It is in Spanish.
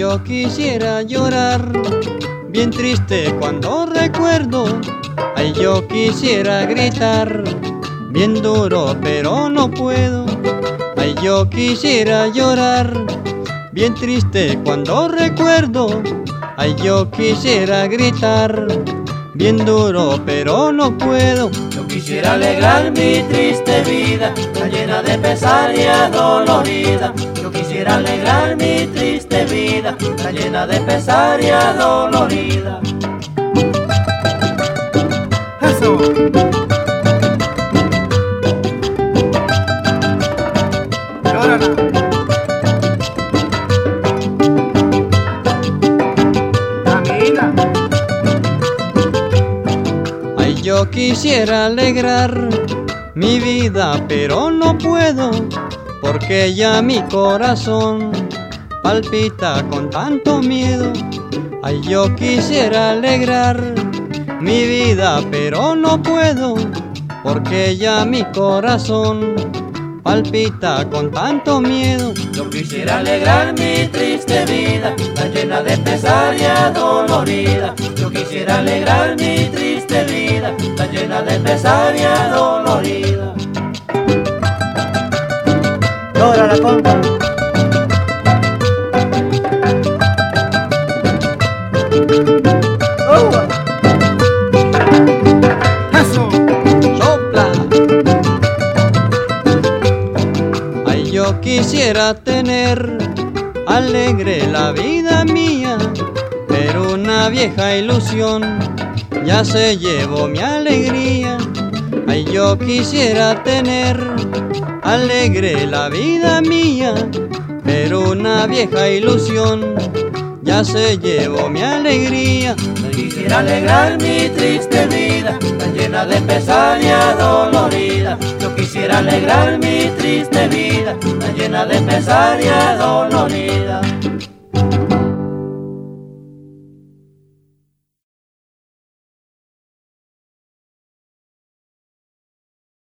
yo quisiera llorar, bien triste cuando recuerdo. Ay, yo quisiera gritar, bien duro pero no puedo. Ay, yo quisiera llorar, bien triste cuando recuerdo. Ay, yo quisiera gritar, bien duro pero no puedo. Yo quisiera alegrar mi triste vida, tan llena de pesar y adolorida. Yo quisiera alegrar mi triste vida, tan llena de pesar y adolorida. Eso. Llórala. Camina. Ay, yo quisiera alegrar mi vida, pero no puedo, porque ya mi corazón palpita con tanto miedo. Ay, yo quisiera alegrar mi vida, pero no puedo, porque ya mi corazón palpita con tanto miedo. Yo quisiera alegrar mi triste vida, tan llena de pesar y adolorida. Yo quisiera alegrar mi triste vida, tan llena de pesar y adolorida. Llora la compa. Eso. Sopla. Ay, yo quisiera tener alegre la vida mía, pero una vieja ilusión ya se llevó mi alegría. Ay, yo quisiera tener alegre la vida mía, pero una vieja ilusión ya se llevó mi alegría. Yo quisiera alegrar mi triste vida, tan llena de pesar y adolorida. Yo quisiera alegrar mi triste vida, tan llena de pesar y adolorida.